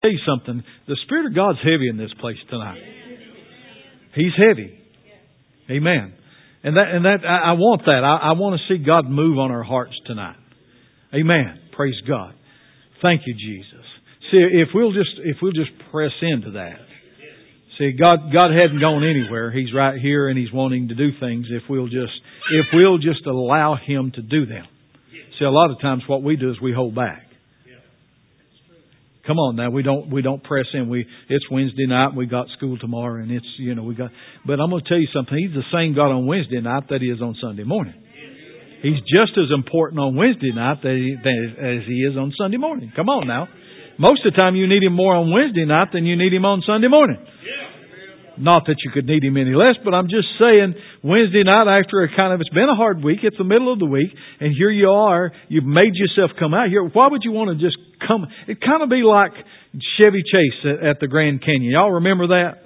tell you something. The Spirit of God's heavy in this place tonight. He's heavy. Amen. And that I want that. I want to see God move on our hearts tonight. Amen. Praise God. Thank you, Jesus. See, if we'll just press into that. See, God hadn't gone anywhere. He's right here and He's wanting to do things if we'll just allow Him to do them. See, a lot of times what we do is we hold back. Come on now, we don't press in. It's Wednesday night and we got school tomorrow and but I'm going to tell you something. He's the same God on Wednesday night that He is on Sunday morning. He's just as important on Wednesday night as He is on Sunday morning. Come on now. Most of the time you need Him more on Wednesday night than you need Him on Sunday morning. Not that you could need Him any less, but I'm just saying Wednesday night after it's been a hard week, it's the middle of the week, and here you are, you've made yourself come out here. Why would you want to just come? It'd kind of be like Chevy Chase at the Grand Canyon. Y'all remember that?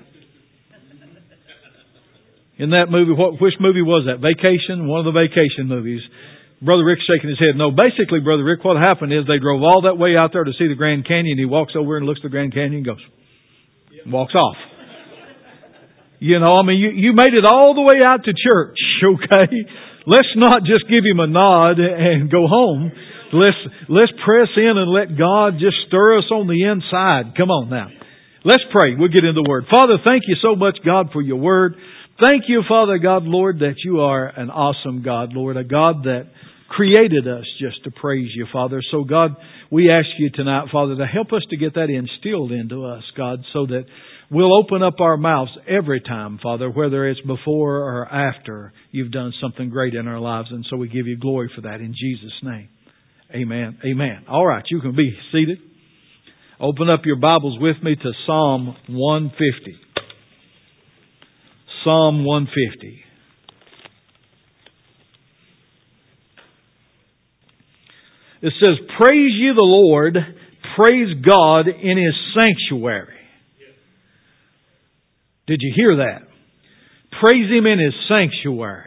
In that movie, which movie was that? Vacation? One of the vacation movies. Brother Rick's shaking his head. No, basically, Brother Rick, what happened is they drove all that way out there to see the Grand Canyon. He walks over and looks at the Grand Canyon and goes, walks off. You made it all the way out to church, okay? Let's not just give Him a nod and go home. Let's press in and let God just stir us on the inside. Come on now. Let's pray. We'll get into the Word. Father, thank you so much, God, for your Word. Thank you, Father God, Lord, that you are an awesome God, Lord, a God that created us just to praise you, Father. So, God, we ask you tonight, Father, to help us to get that instilled into us, God, so that we'll open up our mouths every time, Father, whether it's before or after you've done something great in our lives. And so we give you glory for that in Jesus' name. Amen. Amen. All right, you can be seated. Open up your Bibles with me to Psalm 150. Psalm 150. It says, "Praise ye the Lord, praise God in His sanctuary." Did you hear that? Praise Him in His sanctuary.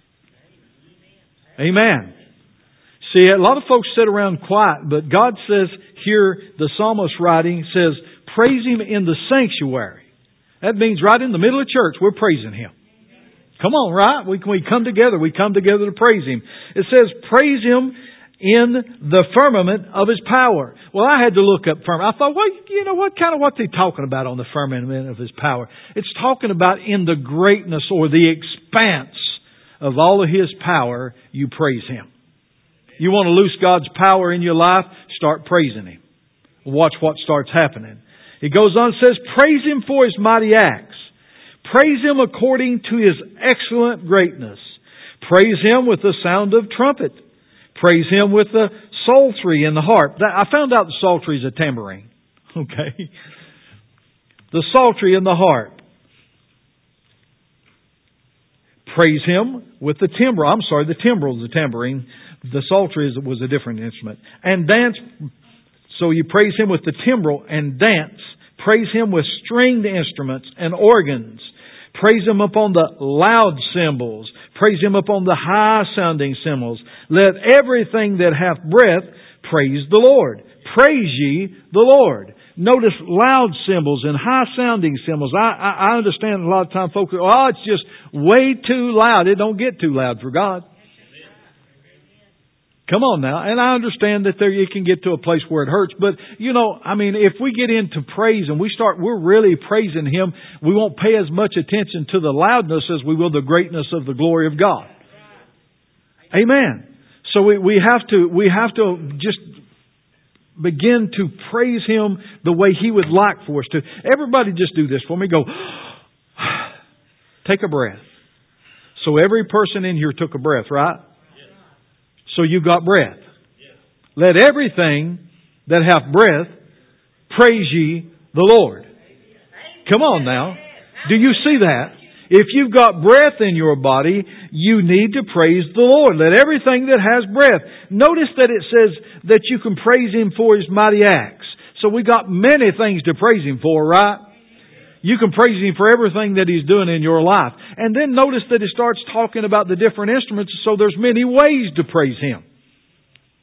Amen. See, a lot of folks sit around quiet, but God says here, the psalmist writing says, praise Him in the sanctuary. That means right in the middle of church, we're praising Him. Come on, right? We come together. We come together to praise Him. It says, praise Him in the firmament of His power. Well, I had to look up firmament. I thought, well, you know, what's He talking about on the firmament of His power? It's talking about in the greatness or the expanse of all of His power, you praise Him. You want to loose God's power in your life? Start praising Him. Watch what starts happening. It goes on and says, praise Him for His mighty acts. Praise Him according to His excellent greatness. Praise Him with the sound of trumpet. Praise Him with the psaltery and the harp. I found out the psaltery is a tambourine. Okay. The psaltery and the harp. Praise Him with the timbrel. I'm sorry, the timbrel is a tambourine. The psaltery was a different instrument. And dance. So you praise Him with the timbrel and dance. Praise Him with stringed instruments and organs. Praise Him upon the loud cymbals. Praise Him upon the high-sounding cymbals. Let everything that hath breath praise the Lord. Praise ye the Lord. Notice loud cymbals and high-sounding cymbals. I understand a lot of times folks go, oh, it's just way too loud. It don't get too loud for God. Come on now. And I understand that it can get to a place where it hurts. But, if we get into praise and we're really praising Him, we won't pay as much attention to the loudness as we will the greatness of the glory of God. Amen. So we have to just begin to praise Him the way He would like for us to. Everybody just do this for me. Go, take a breath. So every person in here took a breath, right? So you got breath. Let everything that hath breath praise ye the Lord. Come on now. Do you see that? If you've got breath in your body, you need to praise the Lord. Let everything that has breath. Notice that it says that you can praise Him for His mighty acts. So we got many things to praise Him for, right? You can praise Him for everything that He's doing in your life. And then notice that it starts talking about the different instruments, so there's many ways to praise Him.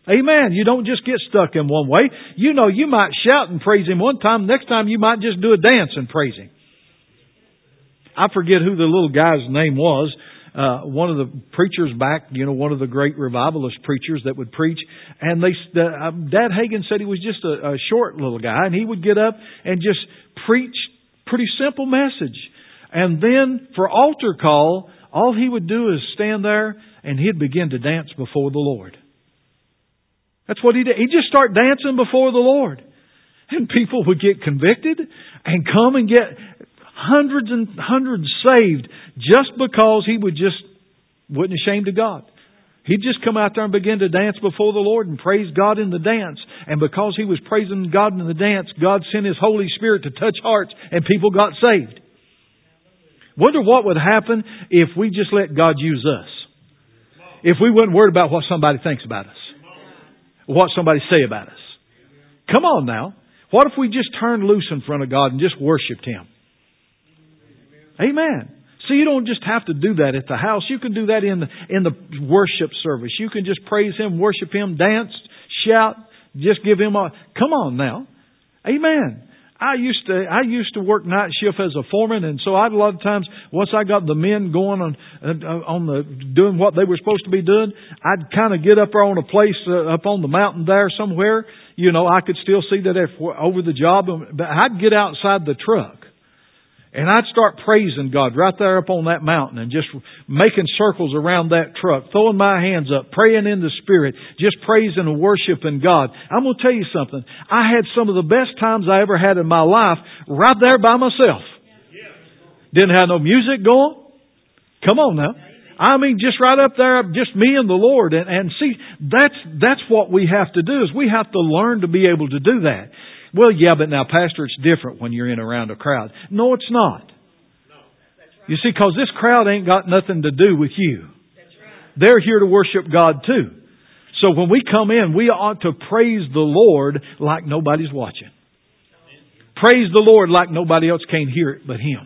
Amen. You don't just get stuck in one way. You know, you might shout and praise Him one time. Next time you might just do a dance and praise Him. I forget who the little guy's name was. One of the preachers back, one of the great revivalist preachers that would preach. And Dad Hagin said he was just a short little guy. And he would get up and just preach pretty simple message. And then for altar call, all he would do is stand there and he'd begin to dance before the Lord. That's what he did. He'd just start dancing before the Lord. And people would get convicted and come and get hundreds and hundreds saved just because he wasn't ashamed of God. He'd just come out there and begin to dance before the Lord and praise God in the dance. And because he was praising God in the dance, God sent His Holy Spirit to touch hearts and people got saved. Wonder what would happen if we just let God use us. If we wasn't worried about what somebody thinks about us. What somebody say about us. Come on now. What if we just turned loose in front of God and just worshiped Him? Amen. So you don't just have to do that at the house. You can do that in the worship service. You can just praise Him, worship Him, dance, shout, just give Him a... Come on now. Amen. I used to work night shift as a foreman, and so a lot of times, once I got the men going on doing what they were supposed to be doing, I'd kind of get up there on a place up on the mountain there somewhere. I could still see that over the job, but I'd get outside the truck. And I'd start praising God right there up on that mountain and just making circles around that truck, throwing my hands up, praying in the Spirit, just praising and worshiping God. I'm going to tell you something. I had some of the best times I ever had in my life right there by myself. Didn't have no music going. Come on now. I mean, just right up there, just me and the Lord. And see, that's what we have to do, is we have to learn to be able to do that. Well, yeah, but now, Pastor, it's different when you're in around a crowd. No, it's not. You see, because this crowd ain't got nothing to do with you. They're here to worship God too. So when we come in, we ought to praise the Lord like nobody's watching. Praise the Lord like nobody else can hear it but Him.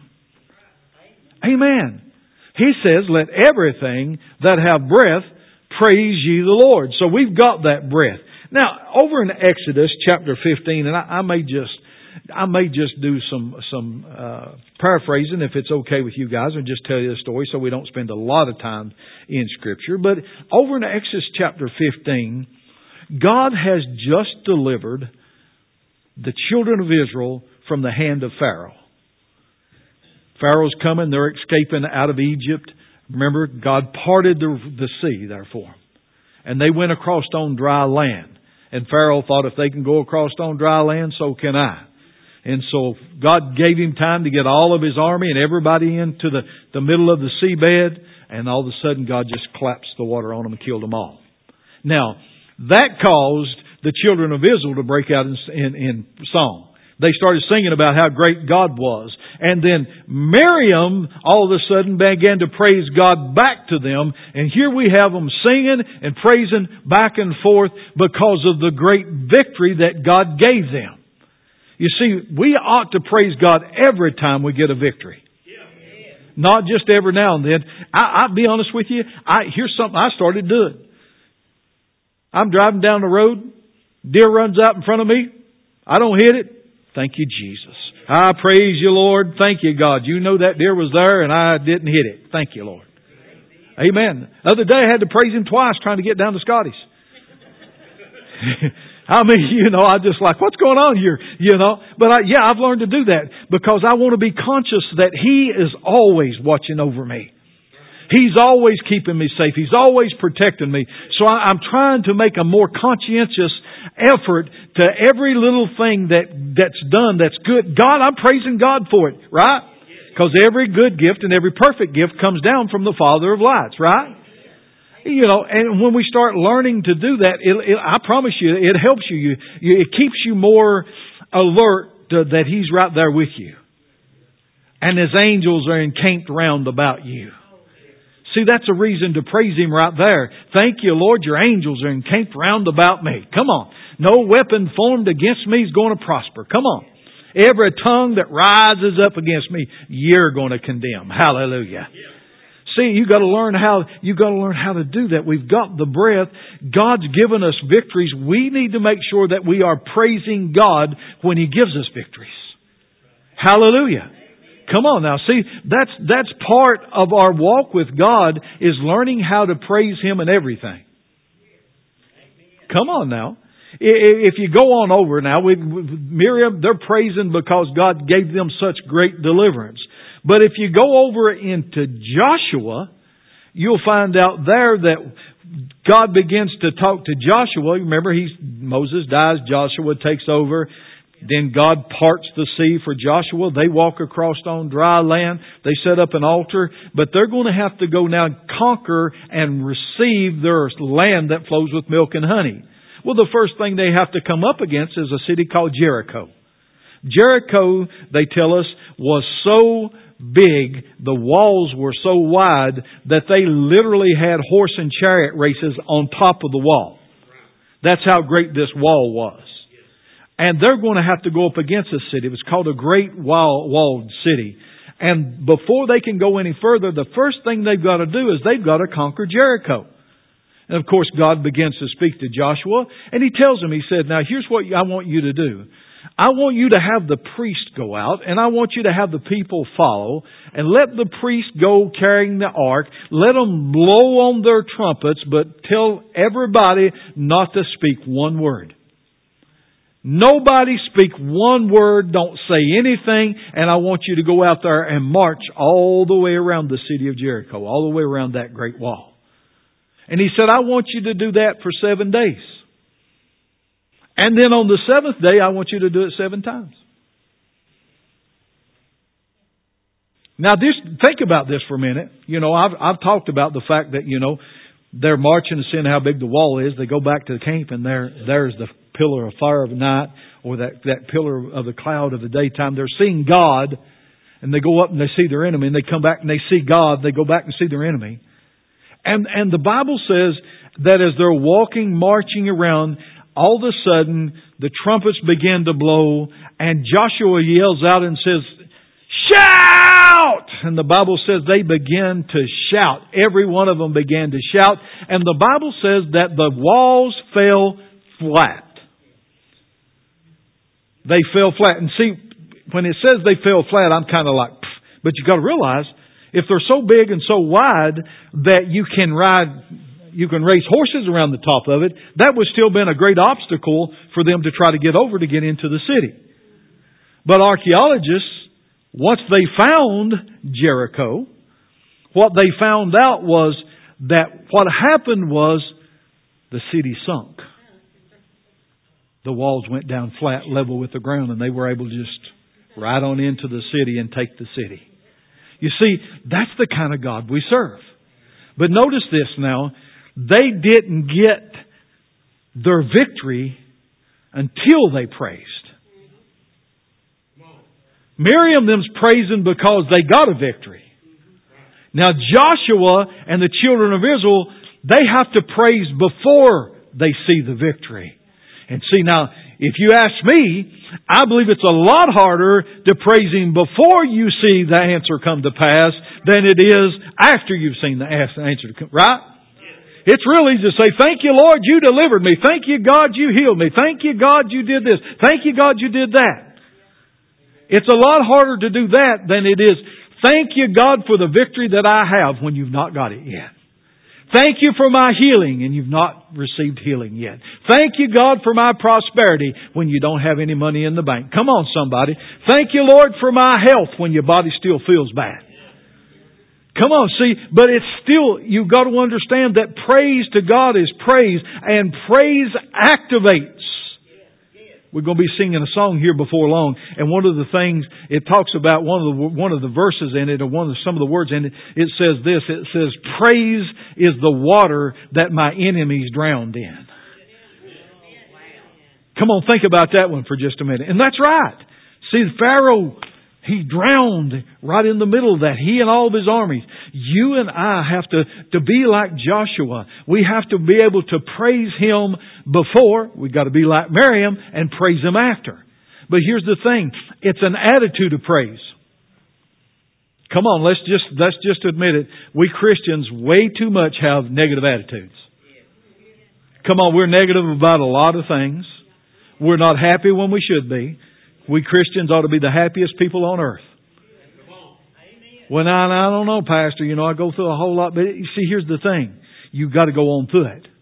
Amen. He says, let everything that have breath praise ye the Lord. So we've got that breath. Now, over in Exodus chapter 15, and I may just do some paraphrasing if it's okay with you guys, and just tell you the story so we don't spend a lot of time in Scripture. But over in Exodus chapter 15, God has just delivered the children of Israel from the hand of Pharaoh. Pharaoh's coming, they're escaping out of Egypt. Remember, God parted the sea there for them. And they went across on dry land. And Pharaoh thought, if they can go across on dry land, so can I. And so God gave him time to get all of his army and everybody into the middle of the seabed. And all of a sudden God just collapsed the water on them and killed them all. Now, that caused the children of Israel to break out in song. They started singing about how great God was. And then Miriam all of a sudden began to praise God back to them. And here we have them singing and praising back and forth because of the great victory that God gave them. You see, we ought to praise God every time we get a victory. Not just every now and then. I'll be honest with you. Here's something I started doing. I'm driving down the road. Deer runs out in front of me. I don't hit it. Thank you, Jesus. I praise you, Lord. Thank you, God. You know that deer was there and I didn't hit it. Thank you, Lord. Amen. The other day I had to praise Him twice trying to get down to Scotty's. I mean, I just like, what's going on here? But I've learned to do that because I want to be conscious that He is always watching over me. He's always keeping me safe. He's always protecting me. So I'm trying to make a more conscientious effort to every little thing that's done that's good. God, I'm praising God for it, right? Because every good gift and every perfect gift comes down from the Father of lights, right? And when we start learning to do that, I promise you, it helps you. It keeps you more alert that He's right there with you. And His angels are encamped round about you. See, that's a reason to praise Him right there. Thank you, Lord, your angels are encamped round about me. Come on. No weapon formed against me is going to prosper. Come on. Every tongue that rises up against me, you're going to condemn. Hallelujah. See, you got to learn how to do that. We've got the breath. God's given us victories. We need to make sure that we are praising God when He gives us victories. Hallelujah. Come on now. See, that's part of our walk with God, is learning how to praise Him in everything. Come on now. If you go on over now, Miriam, they're praising because God gave them such great deliverance. But if you go over into Joshua, you'll find out there that God begins to talk to Joshua. Remember, Moses dies, Joshua takes over. Then God parts the sea for Joshua. They walk across on dry land. They set up an altar. But they're going to have to go now conquer and receive their land that flows with milk and honey. Well, the first thing they have to come up against is a city called Jericho. Jericho, they tell us, was so big, the walls were so wide, that they literally had horse and chariot races on top of the wall. That's how great this wall was. And they're going to have to go up against this city. It was called a great walled city. And before they can go any further, the first thing they've got to do is they've got to conquer Jericho. And of course, God begins to speak to Joshua, and He tells him, He said, now here's what I want you to do. I want you to have the priest go out, and I want you to have the people follow, and let the priest go carrying the ark. Let them blow on their trumpets, but tell everybody not to speak one word. Nobody speak one word, don't say anything, and I want you to go out there and march all the way around the city of Jericho, all the way around that great wall. And He said, I want you to do that for 7 days. And then on the 7th day, I want you to do it 7 times. Now, think about this for a minute. You know, I've talked about the fact that, you know, they're marching and seeing how big the wall is. They go back to the camp, and there's the pillar of fire of the night, or that pillar of the cloud of the daytime. They're seeing God, and they go up and they see their enemy, and they come back and they see God. They go back and see their enemy. And the Bible says that as they're walking, marching around, all of a sudden the trumpets begin to blow, and Joshua yells out and says, "Shout!" And the Bible says they began to shout. Every one of them began to shout. And the Bible says that the walls fell flat. They fell flat. And see, when it says they fell flat, I'm kind of like, pfft. But you got to realize, if they're so big and so wide that you can race horses around the top of it, that would still been a great obstacle for them to try to get over to get into the city. But archaeologists, once they found Jericho, what they found out was that what happened was the city sunk. The walls went down flat, level with the ground, and they were able to just ride on into the city and take the city. You see, that's the kind of God we serve. But notice this now. They didn't get their victory until they praised. Miriam them's praising because they got a victory. Now Joshua and the children of Israel, they have to praise before they see the victory. And see, now, if you ask me, I believe it's a lot harder to praise Him before you see the answer come to pass than it is after you've seen the answer come, right? It's real easy to say, "Thank you, Lord, you delivered me. Thank you, God, you healed me. Thank you, God, you did this. Thank you, God, you did that." It's a lot harder to do that than it is, "Thank you, God, for the victory that I have," when you've not got it yet. "Thank you for my healing," and you've not received healing yet. "Thank you, God, for my prosperity," when you don't have any money in the bank. Come on, somebody. "Thank you, Lord, for my health," when your body still feels bad. Come on, see, but it's still, you've got to understand that praise to God is praise, and praise activates. We're going to be singing a song here before long, and one of the things it talks about, one of the verses in it, or some of the words in it, it says this. It says, "Praise is the water that my enemies drowned in." Come on, think about that one for just a minute. And that's right. See, Pharaoh, he drowned right in the middle of that. He and all of his armies. You and I have to be like Joshua. We have to be able to praise Him before. We've got to be like Miriam and praise Him after. But here's the thing. It's an attitude of praise. Come on, let's just admit it. We Christians way too much have negative attitudes. Come on, we're negative about a lot of things. We're not happy when we should be. We Christians ought to be the happiest people on earth. Well, I don't know, Pastor. I go through a whole lot. But you see, here's the thing. You've got to go on through it.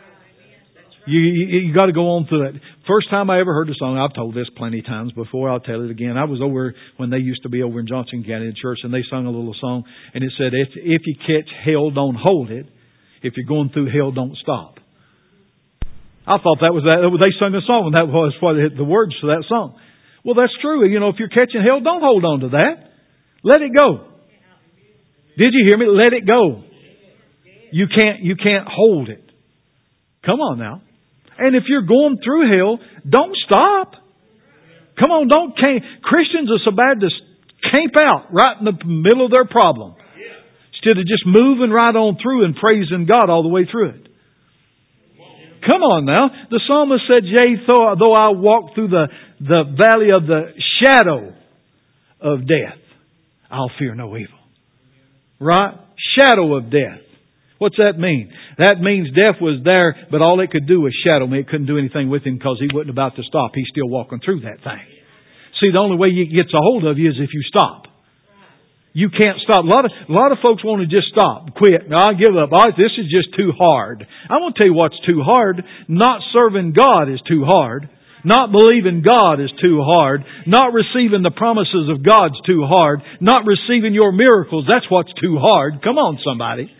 You got to go on through it. First time I ever heard the song, I've told this plenty of times before, I'll tell it again. I was over when they used to be over in Johnson County church, and they sung a little song, and it said, if you catch hell, don't hold it. If you're going through hell, don't stop. I thought that was that. They sung a song, and that was what the words to that song. Well, that's true. If you're catching hell, don't hold on to that. Let it go. Did you hear me? Let it go. You can't hold it. Come on now. And if you're going through hell, don't stop. Come on, Christians are so bad to camp out right in the middle of their problem. Instead of just moving right on through and praising God all the way through it. Come on now. The psalmist said, yea, though I walk through the valley of the shadow of death, I'll fear no evil. Right? Shadow of death. What's that mean? That means death was there, but all it could do was shadow me. It couldn't do anything with him because he wasn't about to stop. He's still walking through that thing. See, the only way he gets a hold of you is if you stop. You can't stop. A lot of folks want to just stop, quit. No, I give up. This is just too hard. I'm going to tell you what's too hard. Not serving God is too hard. Not believing God is too hard. Not receiving the promises of God's too hard. Not receiving your miracles, that's what's too hard. Come on, somebody.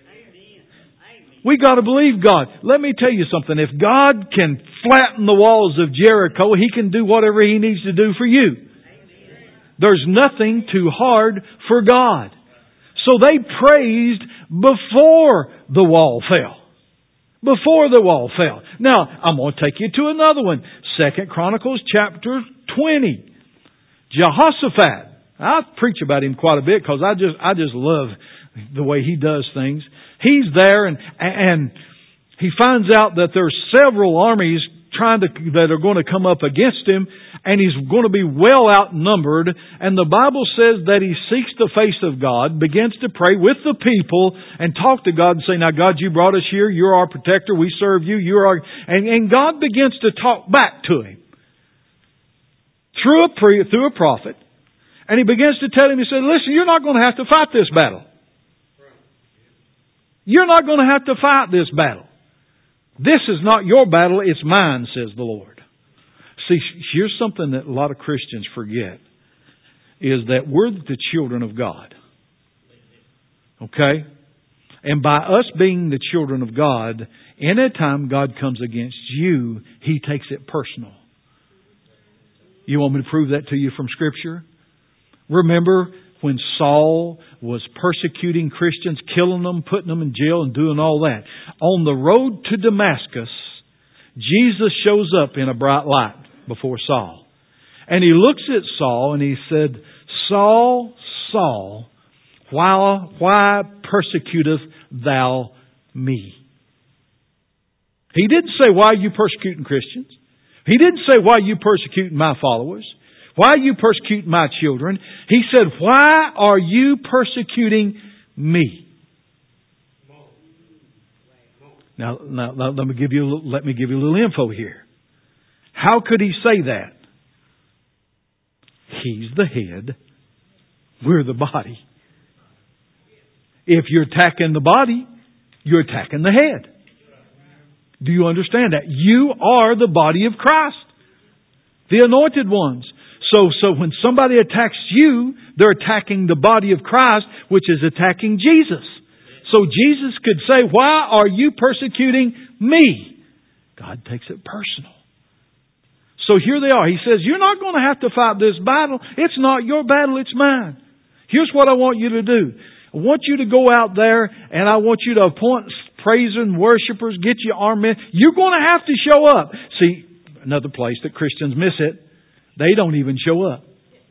We got to believe God. Let me tell you something. If God can flatten the walls of Jericho, He can do whatever He needs to do for you. There's nothing too hard for God. So they praised before the wall fell. Before the wall fell. Now, I'm going to take you to another one. 2 Chronicles chapter 20. Jehoshaphat. I preach about him quite a bit because I just love the way he does things. He's there and he finds out that there's several armies that are going to come up against him, and he's going to be well outnumbered. And the Bible says that he seeks the face of God, begins to pray with the people and talk to God and say, now God, you brought us here. You're our protector. We serve you. And God begins to talk back to him through a prophet. And he begins to tell him, he said, listen, you're not going to have to fight this battle. You're not going to have to fight this battle. This is not your battle, it's mine, says the Lord. See, here's something that a lot of Christians forget, is that we're the children of God. Okay? And by us being the children of God, anytime God comes against you, He takes it personal. You want me to prove that to you from Scripture? Remember when Saul was persecuting Christians, killing them, putting them in jail and doing all that. On the road to Damascus, Jesus shows up in a bright light before Saul. And He looks at Saul and He said, Saul, Saul, why persecutest thou me? He didn't say, why are you persecuting Christians? He didn't say, why are you persecuting my followers? Why are you persecuting my children? He said, why are you persecuting me? Now let me give you a little info here. How could he say that? He's the head. We're the body. If you're attacking the body, you're attacking the head. Do you understand that? You are the body of Christ. The anointed ones. So when somebody attacks you, they're attacking the body of Christ, which is attacking Jesus. So Jesus could say, why are you persecuting me? God takes it personal. So here they are. He says, you're not going to have to fight this battle. It's not your battle, it's mine. Here's what I want you to do. I want you to go out there and I want you to appoint praisers and worshipers, get your armed men. You're going to have to show up. See, another place that Christians miss it. They don't even show up.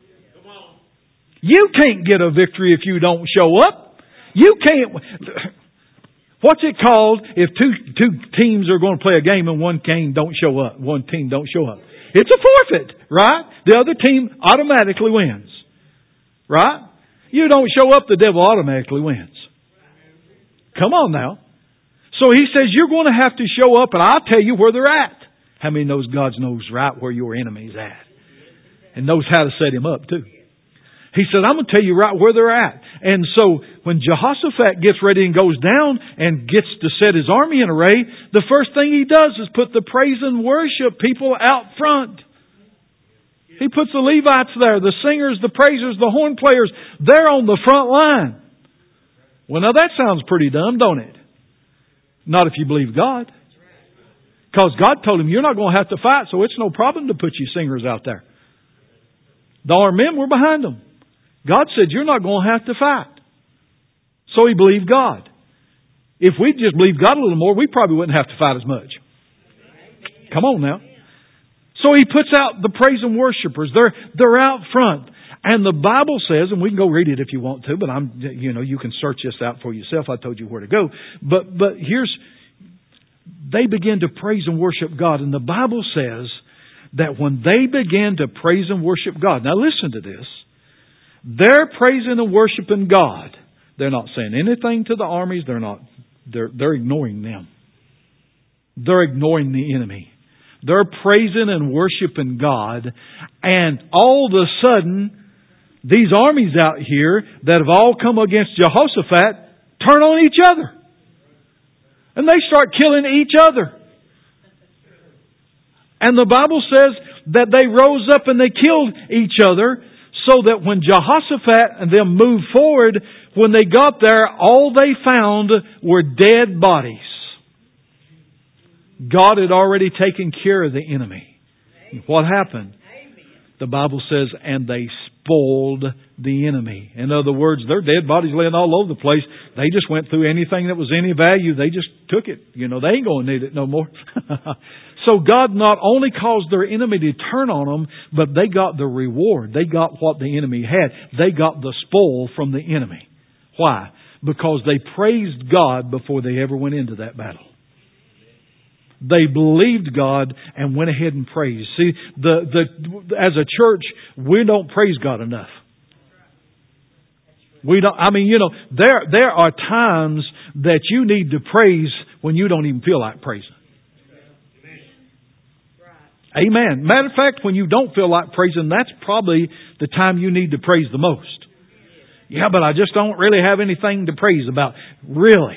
You can't get a victory if you don't show up. You can't. What's it called if two teams are going to play a game and one team don't show up? One team don't show up. It's a forfeit, right? The other team automatically wins, right? You don't show up, the devil automatically wins. Come on now. So he says you're going to have to show up and I'll tell you where they're at. How many knows God knows right where your enemy's at? And knows how to set him up too. He said, I'm going to tell you right where they're at. And so when Jehoshaphat gets ready and goes down and gets to set his army in array, the first thing he does is put the praise and worship people out front. He puts the Levites there, the singers, the praisers, the horn players. They're on the front line. Well, now that sounds pretty dumb, don't it? Not if you believe God. Because God told him, you're not going to have to fight, so it's no problem to put you singers out there. The armed men were behind them. God said, you're not going to have to fight. So he believed God. If we'd just believed God a little more, we probably wouldn't have to fight as much. Come on now. So he puts out the praise and worshipers. They're out front. And the Bible says, and we can go read it if you want to, but you can search this out for yourself. I told you where to go. But they begin to praise and worship God. And the Bible says that when they began to praise and worship God, now listen to this, they're praising and worshiping God. They're not saying anything to the armies. They're ignoring them. They're ignoring the enemy. They're praising and worshiping God. And all of a sudden, these armies out here that have all come against Jehoshaphat turn on each other. And they start killing each other. And the Bible says that they rose up and they killed each other, so that when Jehoshaphat and them moved forward, when they got there, all they found were dead bodies. God had already taken care of the enemy. What happened? The Bible says, and they spoiled the enemy. In other words, their dead bodies laying all over the place. They just went through anything that was any value. They just took it. They ain't going to need it no more. So God not only caused their enemy to turn on them, but they got the reward. They got what the enemy had. They got the spoil from the enemy. Why? Because they praised God before they ever went into that battle. They believed God and went ahead and praised. See, as a church, we don't praise God enough. We don't. There are times that you need to praise when you don't even feel like praising. Amen. Matter of fact, when you don't feel like praising, that's probably the time you need to praise the most. Yeah, but I just don't really have anything to praise about. Really?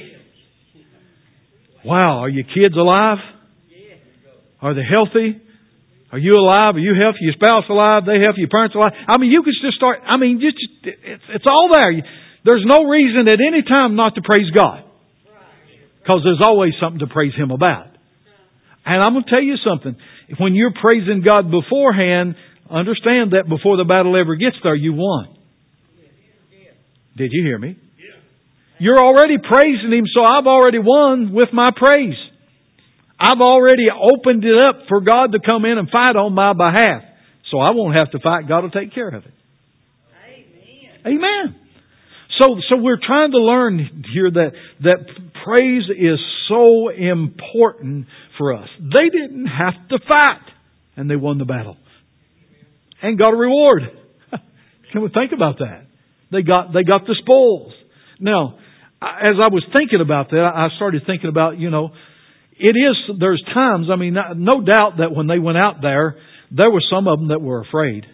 Wow, are your kids alive? Are they healthy? Are you alive? Are you healthy? Your spouse alive? They healthy? Your parents alive? You could just start. It's all there. There's no reason at any time not to praise God, because there's always something to praise Him about. And I'm going to tell you something. When you're praising God beforehand, understand that before the battle ever gets there, you won. Did you hear me? You're already praising Him, so I've already won with my praise. I've already opened it up for God to come in and fight on my behalf. So I won't have to fight. God will take care of it. Amen. So we're trying to learn here that praise is so important for us. They didn't have to fight, and they won the battle and got a reward. Can we think about that? They got the spoils. Now, as I was thinking about that, I started thinking about, there's times, no doubt that when they went out there were some of them that were afraid.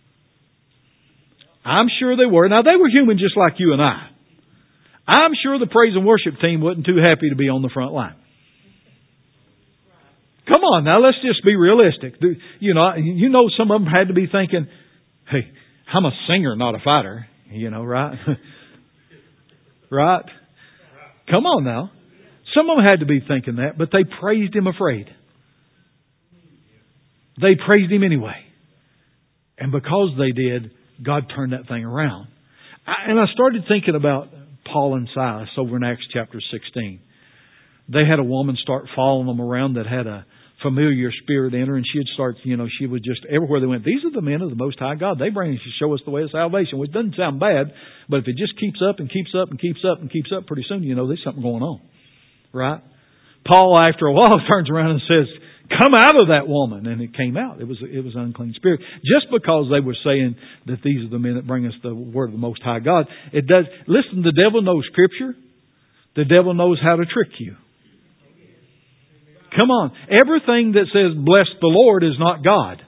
I'm sure they were. Now, they were human just like you and I. I'm sure the praise and worship team wasn't too happy to be on the front line. Come on, now let's just be realistic. Some of them had to be thinking, hey, I'm a singer, not a fighter. Right? Right? Come on now. Some of them had to be thinking that, but they praised Him afraid. They praised Him anyway. And because they did, God turned that thing around. And I started thinking about Paul and Silas over in Acts chapter 16. They had a woman start following them around that had a familiar spirit in her, and she'd start, she would just, everywhere they went, these are the men of the Most High God. They bring us to show us the way of salvation, which doesn't sound bad, but if it just keeps up and keeps up and keeps up and keeps up, pretty soon, there's something going on. Right? Paul, after a while, turns around and says, come out of that woman. And it came out. It was an unclean spirit. Just because they were saying that these are the men that bring us the word of the Most High God. It does. Listen, the devil knows Scripture. The devil knows how to trick you. Come on. Everything that says bless the Lord is not God.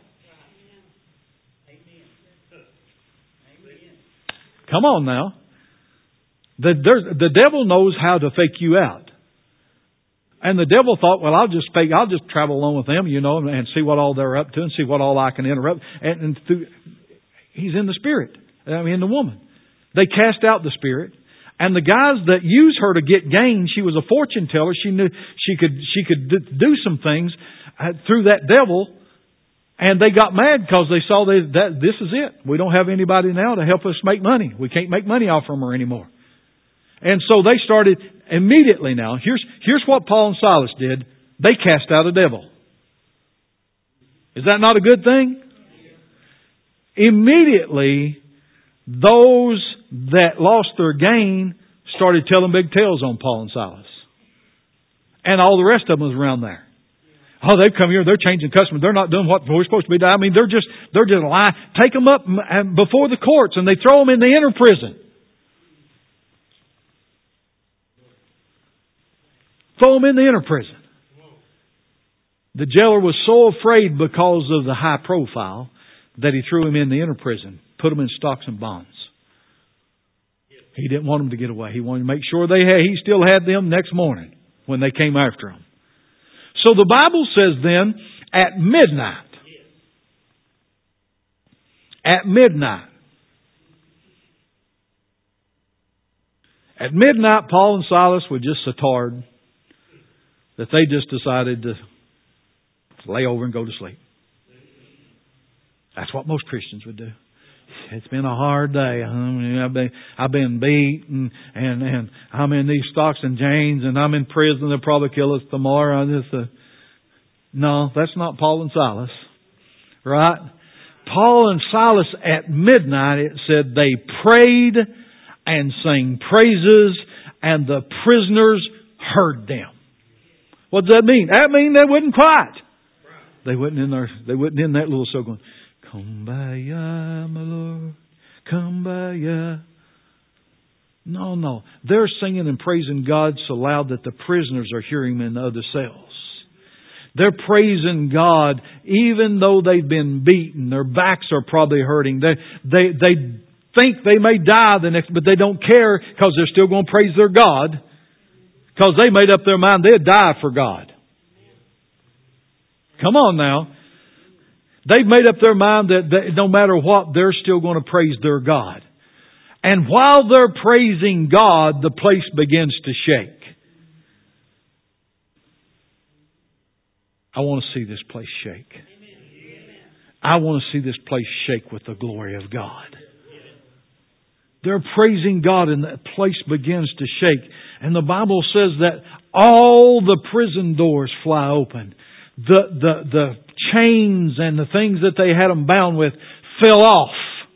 Come on now. The devil knows how to fake you out. And the devil thought, well, I'll just travel along with them, and see what all they're up to and see what all I can interrupt. He's in the spirit. In the woman. They cast out the spirit. And the guys that used her to get gain, she was a fortune teller. She knew she could do some things through that devil. And they got mad because they saw that this is it. We don't have anybody now to help us make money. We can't make money off from her anymore. And so they started immediately now. Here's what Paul and Silas did. They cast out a devil. Is that not a good thing? Immediately, those that lost their gain started telling big tales on Paul and Silas. And all the rest of them was around there. Oh, they've come here, they're changing customers, they're not doing what we're supposed to be doing. They're just lying. Take them up before the courts and they throw them in the inner prison. Throw them in the inner prison. The jailer was so afraid because of the high profile that he threw him in the inner prison, put him in stocks and bonds. He didn't want them to get away. He wanted to make sure he still had them next morning when they came after him. So the Bible says then, at midnight, Paul and Silas were just so tired that they just decided to lay over and go to sleep. That's what most Christians would do. It's been a hard day. I've been beaten and I'm in these stocks and chains and I'm in prison. They'll probably kill us tomorrow. No, that's not Paul and Silas. Right? Paul and Silas at midnight, it said they prayed and sang praises and the prisoners heard them. What does that mean? That means they wasn't quiet. They wasn't in that little circle going, Kumbaya, my Lord, Kumbaya. No. They're singing and praising God so loud that the prisoners are hearing them in the other cells. They're praising God even though they've been beaten. Their backs are probably hurting. They think they may die the next, but they don't care because they're still going to praise their God because they made up their mind they'd die for God. Come on now. They've made up their mind that no matter what, they're still going to praise their God. And while they're praising God, the place begins to shake. I want to see this place shake. I want to see this place shake with the glory of God. They're praising God and that place begins to shake. And the Bible says that all the prison doors fly open. The chains and the things that they had them bound with fell off.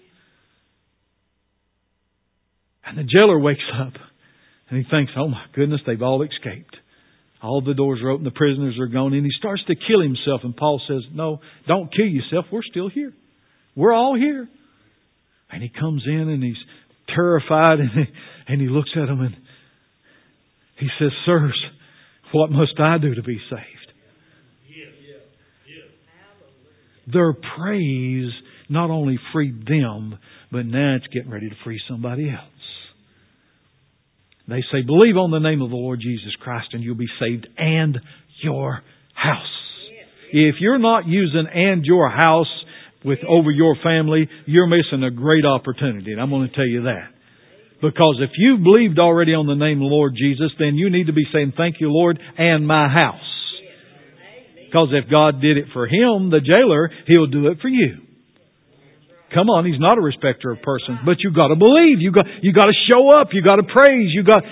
And the jailer wakes up and he thinks, oh my goodness, they've all escaped. All the doors are open, the prisoners are gone, and he starts to kill himself. And Paul says, no, don't kill yourself. We're still here. We're all here. And he comes in and he's terrified and he looks at them and he says, sirs, what must I do to be saved? Their praise not only freed them, but now it's getting ready to free somebody else. They say, believe on the name of the Lord Jesus Christ and you'll be saved and your house. If you're not using and your house over your family, you're missing a great opportunity. And I'm going to tell you that. Because if you've believed already on the name of the Lord Jesus, then you need to be saying, thank you, Lord, and my house. Because if God did it for him, the jailer, He'll do it for you. Come on, He's not a respecter of persons, but you got to believe. You got to show up. You got to praise.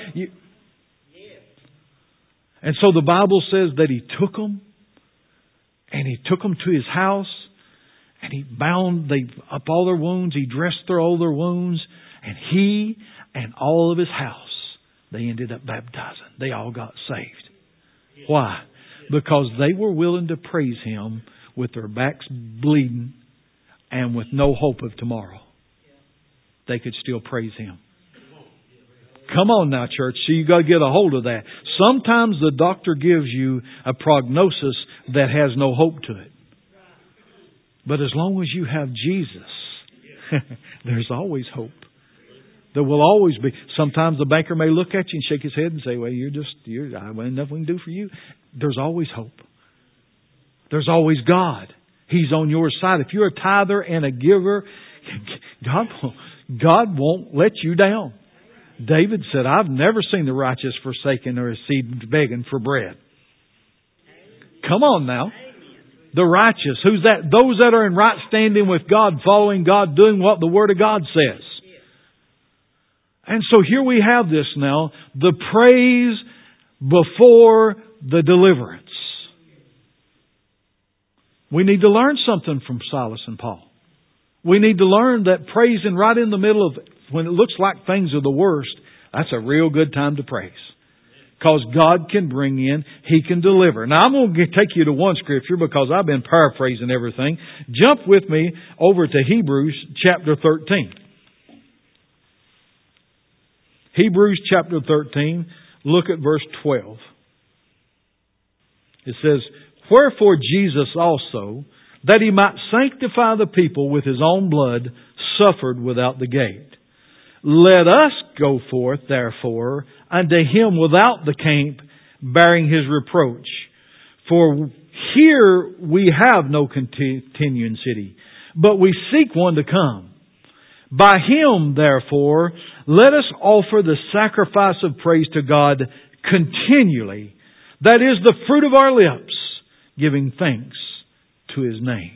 And so the Bible says that He took them, and He took them to His house, and He bound up all their wounds. He dressed all their wounds, and He and all of His house, they ended up baptizing. They all got saved. Why? Because they were willing to praise Him with their backs bleeding and with no hope of tomorrow. They could still praise Him. Come on now, church. See, you got to get a hold of that. Sometimes the doctor gives you a prognosis that has no hope to it. But as long as you have Jesus, there's always hope. There will always be. Sometimes the banker may look at you and shake his head and say, well, nothing we can do for you. There's always hope. There's always God. He's on your side. If you're a tither and a giver, God won't let you down. David said, I've never seen the righteous forsaken or his seed begging for bread. Come on now. The righteous. Who's that? Those that are in right standing with God, following God, doing what the Word of God says. And so here we have this now. The praise before the deliverance. We need to learn something from Silas and Paul. We need to learn that praising right in the middle of, when it looks like things are the worst, that's a real good time to praise. Because God can bring in, He can deliver. Now I'm going to take you to one scripture because I've been paraphrasing everything. Jump with me over to Hebrews chapter 13. Hebrews chapter 13, look at verse 12. It says, wherefore Jesus also, that He might sanctify the people with His own blood, suffered without the gate. Let us go forth, therefore, unto Him without the camp, bearing His reproach. For here we have no continuing city, but we seek one to come. By Him, therefore, let us offer the sacrifice of praise to God continually. That is the fruit of our lips, giving thanks to His name.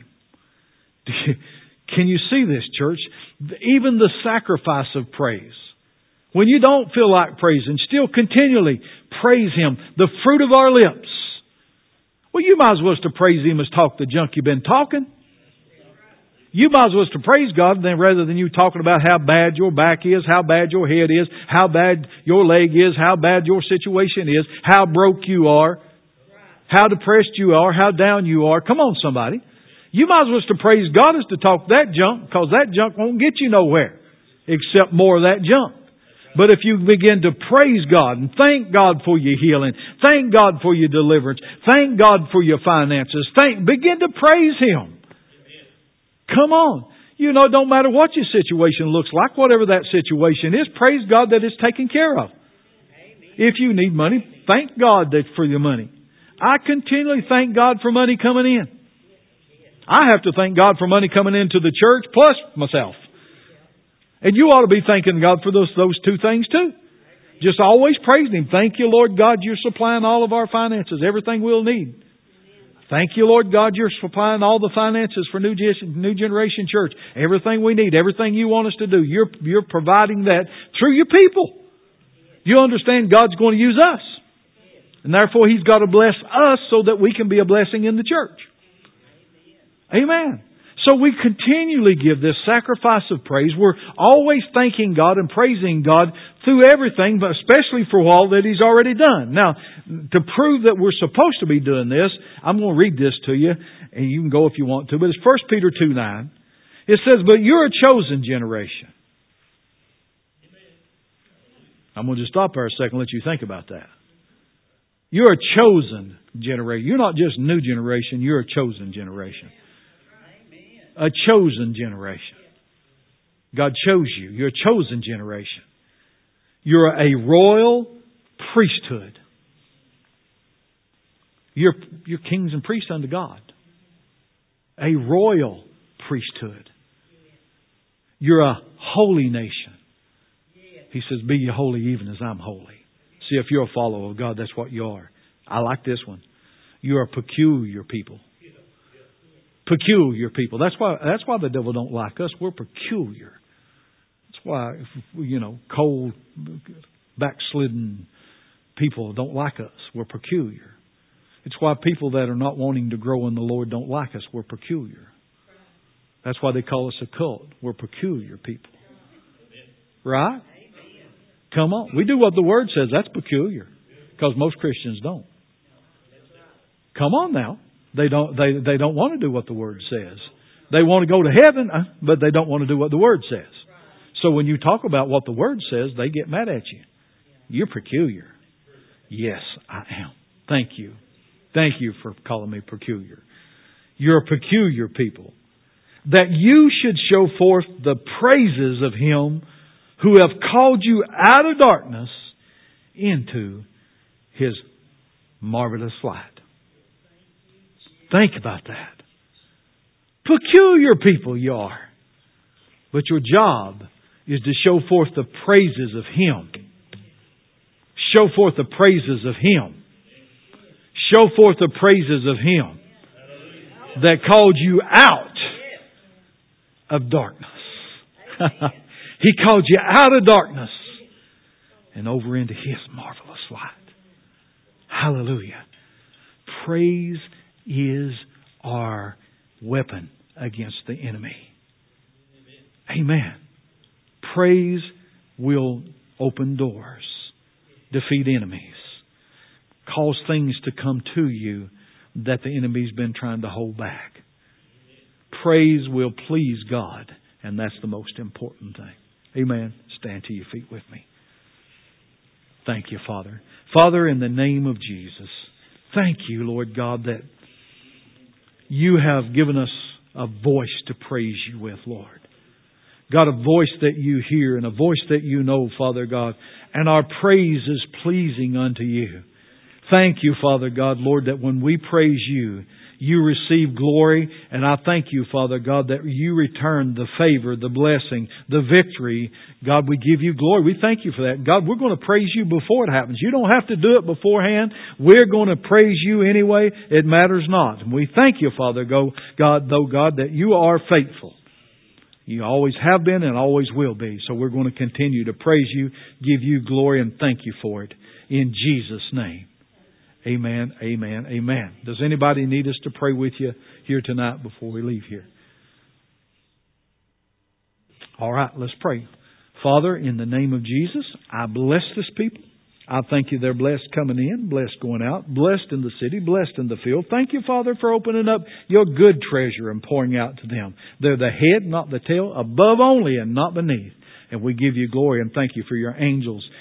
Can you see this, church? Even the sacrifice of praise. When you don't feel like praising, still continually praise Him. The fruit of our lips. Well, you might as well to praise Him as talk the junk you've been talking. You might as well to praise God then rather than you talking about how bad your back is, how bad your head is, how bad your leg is, how bad your situation is, how broke you are, how depressed you are, how down you are. Come on, somebody. You might as well to praise God as to talk that junk, because that junk won't get you nowhere except more of that junk. But if you begin to praise God and thank God for your healing, thank God for your deliverance, thank God for your finances, begin to praise Him. Come on. You know, it don't matter what your situation looks like, whatever that situation is, praise God that it's taken care of. If you need money, thank God for your money. I continually thank God for money coming in. I have to thank God for money coming into the church plus myself. And you ought to be thanking God for those two things too. Just always praising Him. Thank you, Lord God, You're supplying all of our finances, everything we'll need. Thank you, Lord God, You're supplying all the finances for New Generation Church. Everything we need, everything You want us to do, You're providing that through Your people. You understand God's going to use us. And therefore He's got to bless us so that we can be a blessing in the church. Amen. So we continually give this sacrifice of praise. We're always thanking God and praising God through everything, but especially for all that He's already done. Now, to prove that we're supposed to be doing this, I'm going to read this to you, and you can go if you want to, but it's 1 Peter 2:9. It says, but you're a chosen generation. I'm going to just stop there a second and let you think about that. You're a chosen generation. You're not just new generation, you're a chosen generation. A chosen generation. God chose you. You're a chosen generation. You're a royal priesthood. You're kings and priests unto God. A royal priesthood. You're a holy nation. He says, be ye holy even as I'm holy. See, if you're a follower of God, that's what you are. I like this one. You're a peculiar people. Peculiar people. That's why the devil don't like us. We're peculiar. That's why, cold, backslidden people don't like us. We're peculiar. It's why people that are not wanting to grow in the Lord don't like us. We're peculiar. That's why they call us a cult. We're peculiar people. Right? Come on. We do what the Word says. That's peculiar. Because most Christians don't. Come on now. They don't want to do what the Word says. They want to go to heaven, but they don't want to do what the Word says. So when you talk about what the Word says, they get mad at you. You're peculiar. Yes, I am. Thank you. Thank you for calling me peculiar. You're a peculiar people. That you should show forth the praises of Him who have called you out of darkness into His marvelous light. Think about that. Peculiar people you are. But your job is to show forth the praises of Him. Show forth the praises of Him. Show forth the praises of Him that called you out of darkness. He called you out of darkness and over into His marvelous light. Hallelujah. Praise is our weapon against the enemy. Amen. Praise will open doors, defeat enemies, cause things to come to you that the enemy's been trying to hold back. Praise will please God, and that's the most important thing. Amen. Stand to your feet with me. Thank you, Father. Father, in the name of Jesus, thank you, Lord God, that you have given us a voice to praise you with, Lord. God, a voice that you hear and a voice that you know, Father God. And our praise is pleasing unto you. Thank you, Father God, Lord, that when we praise you, you receive glory. And I thank you, Father God, that you return the favor, the blessing, the victory. God, we give you glory. We thank you for that. God, we're going to praise you before it happens. You don't have to do it beforehand. We're going to praise you anyway. It matters not. And we thank you, Father God, that you are faithful. You always have been and always will be. So we're going to continue to praise you, give you glory, and thank you for it. In Jesus' name. Amen, amen, amen. Does anybody need us to pray with you here tonight before we leave here? All right, let's pray. Father, in the name of Jesus, I bless this people. I thank you they're blessed coming in, blessed going out, blessed in the city, blessed in the field. Thank you, Father, for opening up your good treasure and pouring out to them. They're the head, not the tail, above only and not beneath. And we give you glory and thank you for your angels